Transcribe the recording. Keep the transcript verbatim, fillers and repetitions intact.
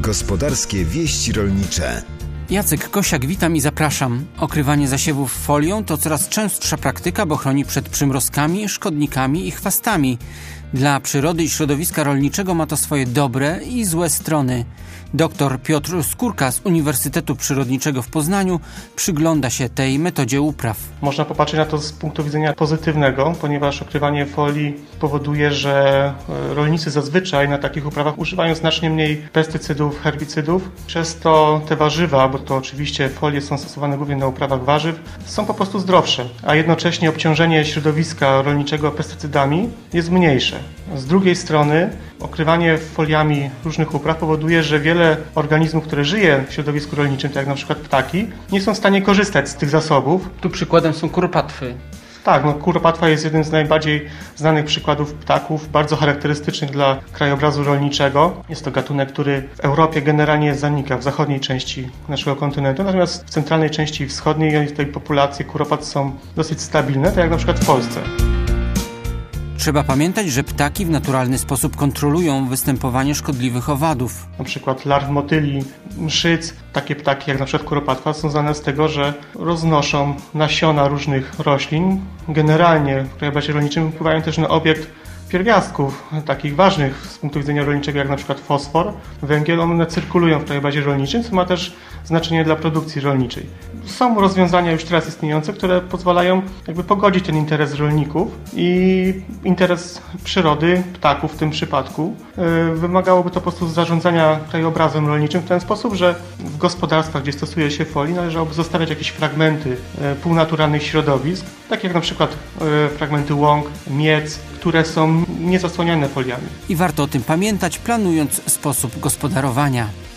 Gospodarskie wieści rolnicze. Jacek Kosiak, witam i zapraszam. Okrywanie zasiewów folią to coraz częstsza praktyka, bo chroni przed przymrozkami, szkodnikami i chwastami. Dla przyrody i środowiska rolniczego ma to swoje dobre i złe strony. Doktor Piotr Skórka z Uniwersytetu Przyrodniczego w Poznaniu przygląda się tej metodzie upraw. Można popatrzeć na to z punktu widzenia pozytywnego, ponieważ okrywanie folii powoduje, że rolnicy zazwyczaj na takich uprawach używają znacznie mniej pestycydów, herbicydów. Przez to te warzywa, bo to oczywiście folie są stosowane głównie na uprawach warzyw, są po prostu zdrowsze, a jednocześnie obciążenie środowiska rolniczego pestycydami jest mniejsze. Z drugiej strony okrywanie foliami różnych upraw powoduje, że wiele organizmów, które żyje w środowisku rolniczym, tak jak na przykład ptaki, nie są w stanie korzystać z tych zasobów. Tu przykładem są kuropatwy. Tak, no, kuropatwa jest jednym z najbardziej znanych przykładów ptaków, bardzo charakterystycznych dla krajobrazu rolniczego. Jest to gatunek, który w Europie generalnie zanika, w zachodniej części naszego kontynentu, natomiast w centralnej części wschodniej tej populacje kuropatw są dosyć stabilne, tak jak na przykład w Polsce. Trzeba pamiętać, że ptaki w naturalny sposób kontrolują występowanie szkodliwych owadów. Na przykład larw motyli, mszyc, takie ptaki jak na przykład kuropatwa są znane z tego, że roznoszą nasiona różnych roślin. Generalnie w krajobrazie rolniczym wpływają też na obiekt pierwiastków, takich ważnych z punktu widzenia rolniczego, jak na przykład fosfor, węgiel, one cyrkulują w krajobrazie rolniczym, co ma też znaczenie dla produkcji rolniczej. Są rozwiązania już teraz istniejące, które pozwalają jakby pogodzić ten interes rolników i interes przyrody, ptaków w tym przypadku. Wymagałoby to po prostu zarządzania krajobrazem rolniczym w ten sposób, że w gospodarstwach, gdzie stosuje się folii, należałoby zostawiać jakieś fragmenty półnaturalnych środowisk, takie jak na przykład fragmenty łąk, miec, które są niezasłaniane foliami. I warto o tym pamiętać, planując sposób gospodarowania.